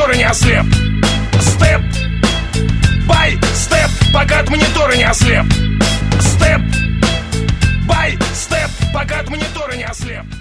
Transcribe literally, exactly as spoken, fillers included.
монитора не ослеп. Степ бай степ, пока от монитора не ослеп. Степ бай степ, пока от монитора не ослеп.